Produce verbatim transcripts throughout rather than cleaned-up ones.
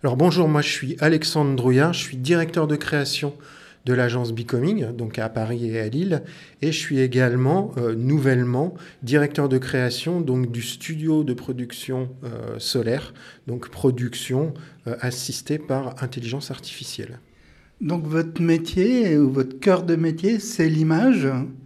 Alors bonjour, moi je suis Alexandre Drouillard, je suis directeur de création de l'agence Becoming, donc à Paris et à Lille, et je suis également euh, nouvellement directeur de création donc du studio de production euh, solaire, donc production euh, assistée par intelligence artificielle. Donc votre métier ou votre cœur de métier, c'est l'image.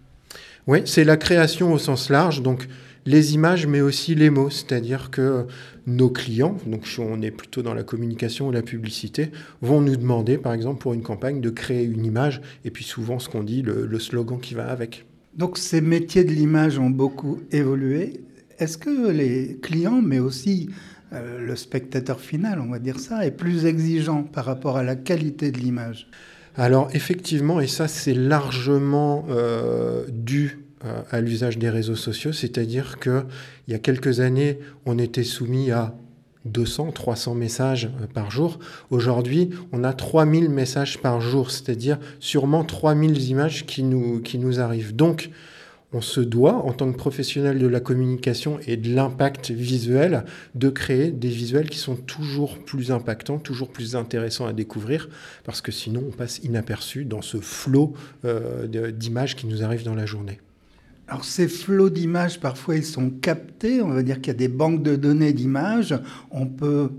Oui, c'est la création au sens large, donc les images, mais aussi les mots. C'est-à-dire que nos clients, donc on est plutôt dans la communication ou la publicité, vont nous demander, par exemple, pour une campagne, de créer une image, et puis souvent ce qu'on dit, le, le slogan qui va avec. Donc ces métiers de l'image ont beaucoup évolué. Est-ce que les clients, mais aussi euh, le spectateur final, on va dire ça, est plus exigeant par rapport à la qualité de l'image ? Alors effectivement, et ça c'est largement euh, dû euh, à l'usage des réseaux sociaux, c'est-à-dire qu'il y a quelques années, on était soumis à deux cents, trois cents messages par jour. Aujourd'hui, on a trois mille messages par jour, c'est-à-dire sûrement trois mille images qui nous, qui nous arrivent. Donc, on se doit, en tant que professionnel de la communication et de l'impact visuel, de créer des visuels qui sont toujours plus impactants, toujours plus intéressants à découvrir, parce que sinon on passe inaperçu dans ce flot euh, d'images qui nous arrivent dans la journée. Alors ces flots d'images, parfois ils sont captés, on va dire qu'il y a des banques de données d'images, on peut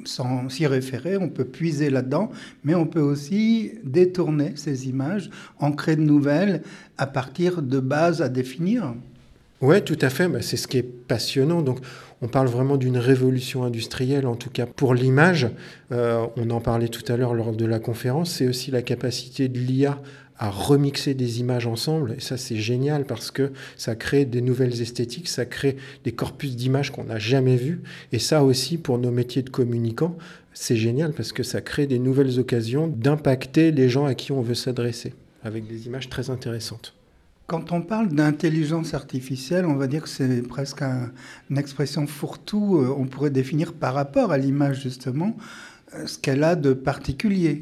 s'y référer, on peut puiser là-dedans, mais on peut aussi détourner ces images, en créer de nouvelles à partir de bases à définir. Oui, tout à fait, bah, c'est ce qui est passionnant. Donc, on parle vraiment d'une révolution industrielle, en tout cas pour l'image. Euh, on en parlait tout à l'heure lors de la conférence, c'est aussi la capacité de l'I A à remixer des images ensemble. Et ça, c'est génial parce que ça crée des nouvelles esthétiques, ça crée des corpus d'images qu'on n'a jamais vus. Et ça aussi, pour nos métiers de communicants, c'est génial parce que ça crée des nouvelles occasions d'impacter les gens à qui on veut s'adresser, avec des images très intéressantes. Quand on parle d'intelligence artificielle, on va dire que c'est presque un, une expression fourre-tout. On pourrait définir par rapport à l'image, justement, ce qu'elle a de particulier.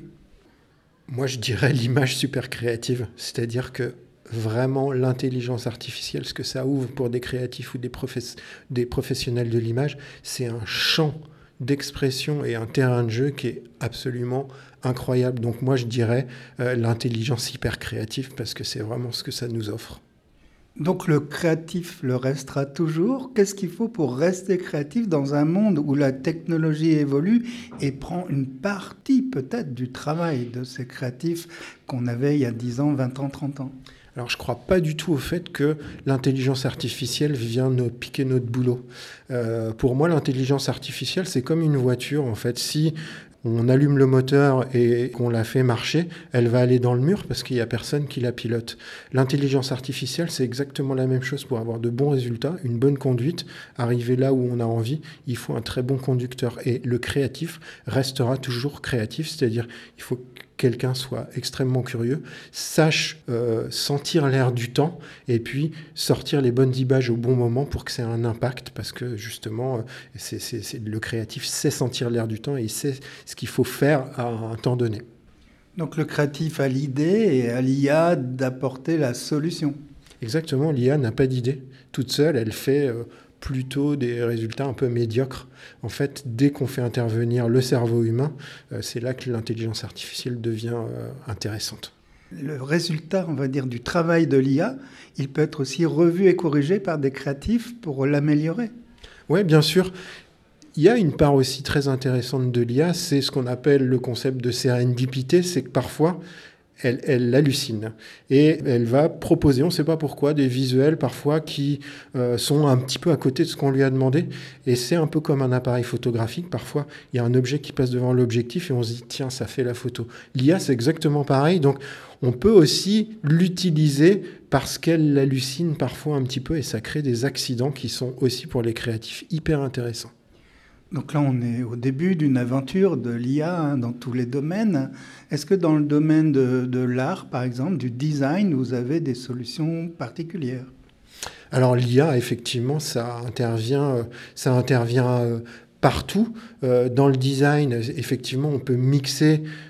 Moi, je dirais l'image super créative, c'est-à-dire que vraiment l'intelligence artificielle, ce que ça ouvre pour des créatifs ou des, professe- des professionnels de l'image, c'est un champ d'expression et un terrain de jeu qui est absolument incroyable. Donc moi, je dirais euh, l'intelligence hyper créative parce que c'est vraiment ce que ça nous offre. Donc le créatif le restera toujours. Qu'est-ce qu'il faut pour rester créatif dans un monde où la technologie évolue et prend une partie peut-être du travail de ces créatifs qu'on avait il y a dix ans, vingt ans, trente ans ? Alors, je ne crois pas du tout au fait que l'intelligence artificielle vient nous piquer notre boulot. Euh, pour moi, l'intelligence artificielle, c'est comme une voiture, en fait. Si on allume le moteur et qu'on la fait marcher, elle va aller dans le mur parce qu'il n'y a personne qui la pilote. L'intelligence artificielle, c'est exactement la même chose pour avoir de bons résultats, une bonne conduite, arriver là où on a envie, il faut un très bon conducteur. Et le créatif restera toujours créatif, c'est-à-dire il faut que quelqu'un soit extrêmement curieux, sache euh, sentir l'air du temps et puis sortir les bonnes images au bon moment pour que ça ait un impact parce que justement, c'est, c'est, c'est, le créatif sait sentir l'air du temps et il sait ce qu'il faut faire à un temps donné. Donc le créatif a l'idée et à l'I A d'apporter la solution. Exactement, l'I A n'a pas d'idée. Toute seule, elle fait euh, plutôt des résultats un peu médiocres. En fait, dès qu'on fait intervenir le cerveau humain, euh, c'est là que l'intelligence artificielle devient euh, intéressante. Le résultat, on va dire, du travail de l'I A, il peut être aussi revu et corrigé par des créatifs pour l'améliorer. Oui, bien sûr. Il y a une part aussi très intéressante de l'I A, c'est ce qu'on appelle le concept de sérendipité, c'est que parfois, Elle, elle hallucine et elle va proposer, on ne sait pas pourquoi, des visuels parfois qui euh, sont un petit peu à côté de ce qu'on lui a demandé. Et c'est un peu comme un appareil photographique. Parfois, il y a un objet qui passe devant l'objectif et on se dit, tiens, ça fait la photo. L'I A, c'est exactement pareil. Donc, on peut aussi l'utiliser parce qu'elle hallucine parfois un petit peu et ça crée des accidents qui sont aussi pour les créatifs hyper intéressants. Donc là, on est au début d'une aventure de l'I A hein, dans tous les domaines. Est-ce que dans le domaine de, de l'art, par exemple, du design, vous avez des solutions particulières ? Alors l'I A, effectivement, ça intervient, ça intervient partout. Dans le design, effectivement, on peut mixer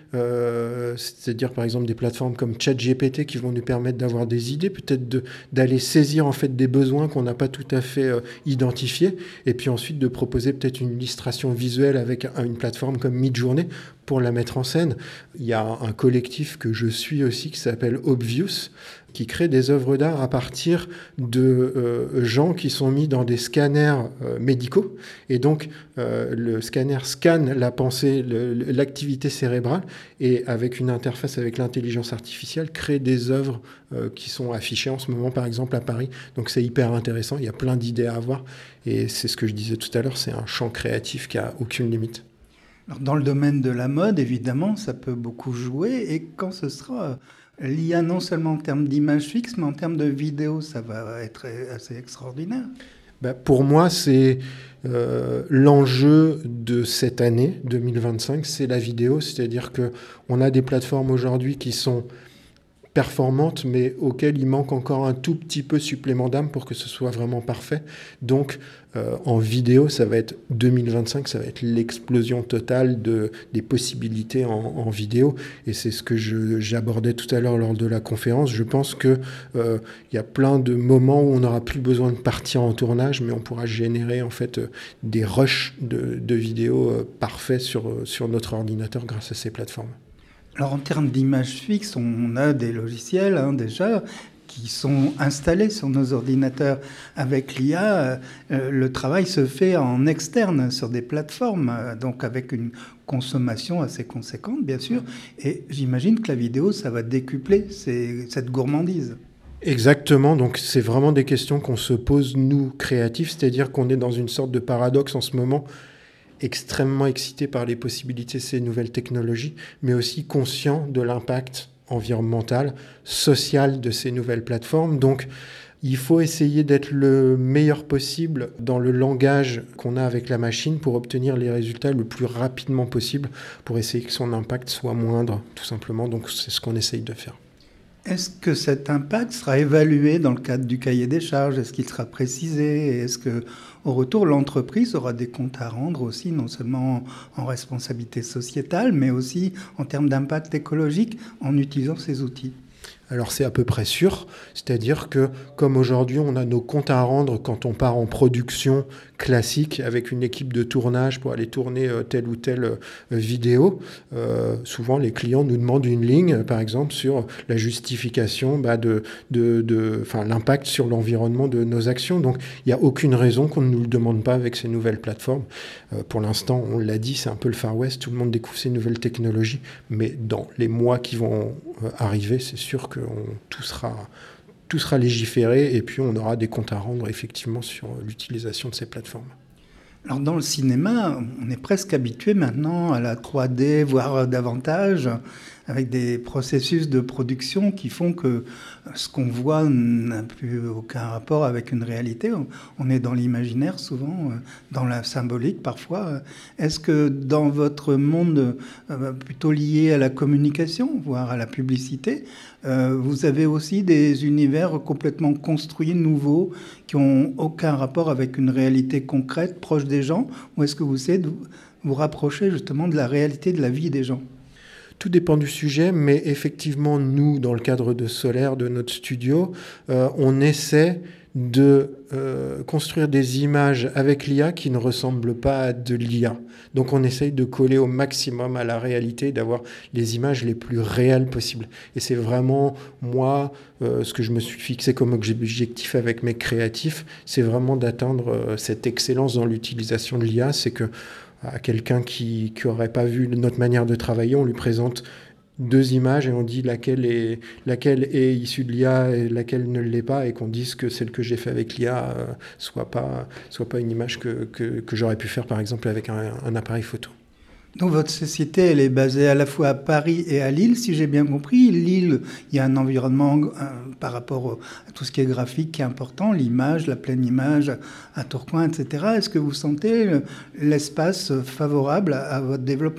euh, c'est-à-dire par exemple des plateformes comme ChatGPT qui vont nous permettre d'avoir des idées, peut-être de, d'aller saisir en fait des besoins qu'on n'a pas tout à fait euh, identifiés, et puis ensuite de proposer peut-être une illustration visuelle avec un, une plateforme comme Midjourney pour la mettre en scène. Il y a un collectif que je suis aussi qui s'appelle Obvious, qui crée des œuvres d'art à partir de euh, gens qui sont mis dans des scanners euh, médicaux. Et donc, euh, le scanner scanne la pensée, le, l'activité cérébrale, et avec une interface avec l'intelligence artificielle, crée des œuvres euh, qui sont affichées en ce moment, par exemple, à Paris. Donc, c'est hyper intéressant. Il y a plein d'idées à avoir. Et c'est ce que je disais tout à l'heure, c'est un champ créatif qui n'a aucune limite. Alors, dans le domaine de la mode, évidemment, ça peut beaucoup jouer. Et quand ce sera l'I A, non seulement en termes d'image fixe, mais en termes de vidéo, ça va être assez extraordinaire. Ben, pour moi, c'est euh, l'enjeu de cette année deux mille vingt-cinq, c'est la vidéo. C'est-à-dire qu'on a des plateformes aujourd'hui qui sont performantes, mais auxquelles il manque encore un tout petit peu supplément d'âme pour que ce soit vraiment parfait. Donc, euh, en vidéo, ça va être deux mille vingt-cinq, ça va être l'explosion totale de, des possibilités en, en vidéo. Et c'est ce que je, j'abordais tout à l'heure lors de la conférence. Je pense qu'il euh, y a plein de moments où on n'aura plus besoin de partir en tournage, mais on pourra générer en fait euh, des rushs de, de vidéos euh, parfaits sur, euh, sur notre ordinateur grâce à ces plateformes. Alors en termes d'image fixe, on a des logiciels hein, déjà qui sont installés sur nos ordinateurs. Avec l'I A, euh, le travail se fait en externe sur des plateformes, euh, donc avec une consommation assez conséquente bien sûr. Et j'imagine que la vidéo, ça va décupler ces, cette gourmandise. Exactement, donc c'est vraiment des questions qu'on se pose nous créatifs, c'est-à-dire qu'on est dans une sorte de paradoxe en ce moment, extrêmement excité par les possibilités de ces nouvelles technologies, mais aussi conscient de l'impact environnemental, social de ces nouvelles plateformes. Donc, il faut essayer d'être le meilleur possible dans le langage qu'on a avec la machine pour obtenir les résultats le plus rapidement possible, pour essayer que son impact soit moindre, tout simplement. Donc, c'est ce qu'on essaye de faire. Est-ce que cet impact sera évalué dans le cadre du cahier des charges? Est-ce qu'il sera précisé? Est-ce qu'au retour, l'entreprise aura des comptes à rendre aussi, non seulement en responsabilité sociétale, mais aussi en termes d'impact écologique en utilisant ces outils? Alors c'est à peu près sûr, c'est-à-dire que comme aujourd'hui on a nos comptes à rendre quand on part en production classique avec une équipe de tournage pour aller tourner euh, telle ou telle euh, vidéo, euh, souvent les clients nous demandent une ligne par exemple sur la justification bah, de, de, de, enfin, l'impact sur l'environnement de nos actions. Donc il n'y a aucune raison qu'on ne nous le demande pas avec ces nouvelles plateformes. Euh, pour l'instant, on l'a dit, c'est un peu le Far West, tout le monde découvre ces nouvelles technologies, mais dans les mois qui vont euh, arriver, c'est sûr que On, tout, sera, tout sera légiféré et puis on aura des comptes à rendre effectivement sur l'utilisation de ces plateformes. Alors dans le cinéma, on est presque habitué maintenant à la trois D, voire davantage, avec des processus de production qui font que ce qu'on voit n'a plus aucun rapport avec une réalité. On est dans l'imaginaire souvent, dans la symbolique parfois. Est-ce que dans votre monde plutôt lié à la communication, voire à la publicité, vous avez aussi des univers complètement construits, nouveaux, qui n'ont aucun rapport avec une réalité concrète, proche des gens? Ou est-ce que vous essayez de vous rapprocher justement de la réalité de la vie des gens? Tout dépend du sujet, mais effectivement, nous, dans le cadre de Solaire, de notre studio, euh, on essaie de euh, construire des images avec l'I A qui ne ressemblent pas à de l'I A. Donc on essaye de coller au maximum à la réalité, d'avoir les images les plus réelles possibles. Et c'est vraiment, moi, euh, ce que je me suis fixé comme objectif avec mes créatifs, c'est vraiment d'atteindre euh, cette excellence dans l'utilisation de l'I A. C'est que à quelqu'un qui n'aurait pas vu notre manière de travailler, on lui présente deux images et on dit laquelle est, laquelle est issue de l'I A et laquelle ne l'est pas, et qu'on dise que celle que j'ai fait avec l'I A euh, soit pas, soit pas une image que, que, que j'aurais pu faire par exemple avec un, un appareil photo. Donc votre société, elle est basée à la fois à Paris et à Lille, si j'ai bien compris. Lille, il y a un environnement euh, par rapport à tout ce qui est graphique qui est important, l'image, la pleine image à Tourcoing, et cetera. Est-ce que vous sentez l'espace favorable à, à votre développement ?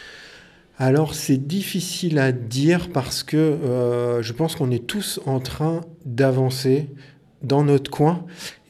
Alors c'est difficile à dire parce que euh, je pense qu'on est tous en train d'avancer dans notre coin et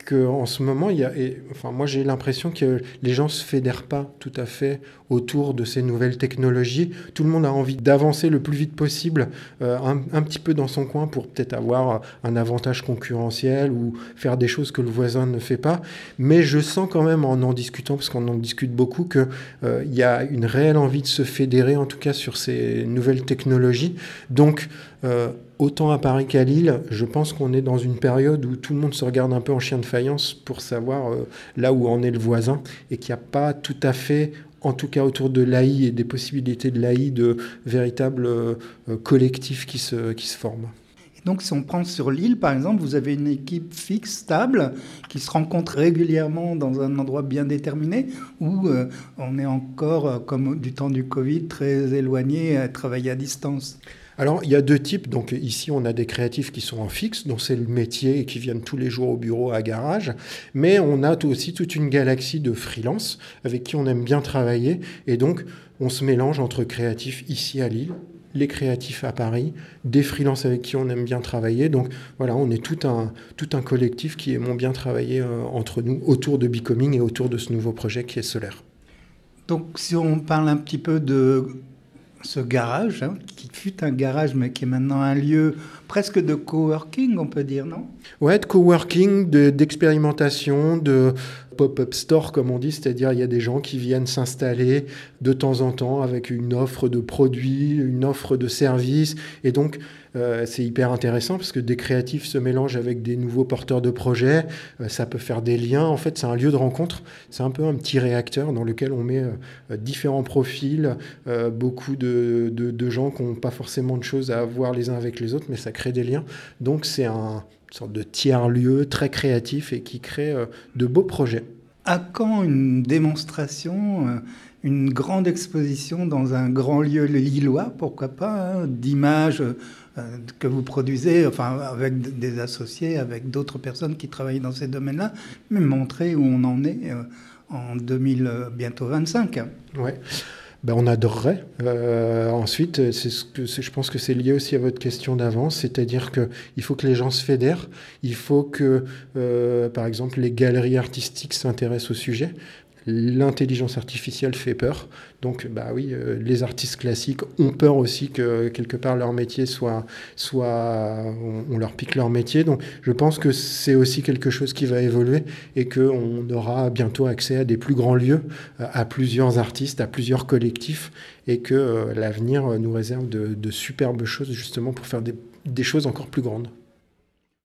qu'en ce moment, il y a, et, enfin, moi j'ai l'impression que les gens ne se fédèrent pas tout à fait autour de ces nouvelles technologies. Tout le monde a envie d'avancer le plus vite possible, euh, un, un petit peu dans son coin pour peut-être avoir un avantage concurrentiel ou faire des choses que le voisin ne fait pas. Mais je sens quand même en en discutant, parce qu'on en discute beaucoup, qu'il euh, y a une réelle envie de se fédérer, en tout cas sur ces nouvelles technologies. Donc, euh, autant à Paris qu'à Lille, je pense qu'on est dans une période où tout le monde se regarde un peu en chien de faïence pour savoir euh, là où en est le voisin et qu'il n'y a pas tout à fait, en tout cas autour de l'A I et des possibilités de l'A I, de véritables euh, collectifs qui se, qui se forment. Donc, si on prend sur Lille, par exemple, vous avez une équipe fixe, stable, qui se rencontre régulièrement dans un endroit bien déterminé, où euh, on est encore, euh, comme du temps du Covid, très éloigné à travailler à distance. Alors, il y a deux types. Donc, ici, on a des créatifs qui sont en fixe, dont c'est le métier et qui viennent tous les jours au bureau à Garage. Mais on a aussi toute une galaxie de freelance avec qui on aime bien travailler. Et donc, on se mélange entre créatifs ici à Lille, les créatifs à Paris, des freelances avec qui on aime bien travailler. Donc voilà, on est tout un, tout un collectif qui aimons bien travailler euh, entre nous autour de Becoming et autour de ce nouveau projet qui est Solaire. Donc si on parle un petit peu de ce garage, hein, qui fut un garage mais qui est maintenant un lieu presque de coworking, on peut dire, non ? Ouais, de coworking, de, d'expérimentation, de pop-up store, comme on dit, c'est-à-dire il y a des gens qui viennent s'installer de temps en temps avec une offre de produits, une offre de services, et donc euh, c'est hyper intéressant parce que des créatifs se mélangent avec des nouveaux porteurs de projets, euh, ça peut faire des liens, en fait c'est un lieu de rencontre, c'est un peu un petit réacteur dans lequel on met euh, différents profils, euh, beaucoup de, de, de gens qui n'ont pas forcément de choses à voir les uns avec les autres, mais ça crée des liens, donc c'est un une sorte de tiers-lieu très créatif et qui crée euh, de beaux projets. À quand une démonstration, euh, une grande exposition dans un grand lieu lillois, pourquoi pas, hein, d'images euh, que vous produisez, enfin avec des associés, avec d'autres personnes qui travaillent dans ces domaines-là, mais montrer où on en est euh, en deux mille, euh, bientôt vingt-cinq. Hein. Ouais. Ben, on adorerait. Euh, ensuite, c'est ce que, c'est, je pense que c'est lié aussi à votre question d'avant, c'est-à-dire qu'il faut que les gens se fédèrent, il faut que, euh, par exemple, les galeries artistiques s'intéressent au sujet. L'intelligence artificielle fait peur, donc bah oui, euh, les artistes classiques ont peur aussi que quelque part leur métier soit, soit on, on leur pique leur métier, donc je pense que c'est aussi quelque chose qui va évoluer et qu'on aura bientôt accès à des plus grands lieux, à plusieurs artistes, à plusieurs collectifs, et que euh, l'avenir nous réserve de, de superbes choses justement pour faire des, des choses encore plus grandes.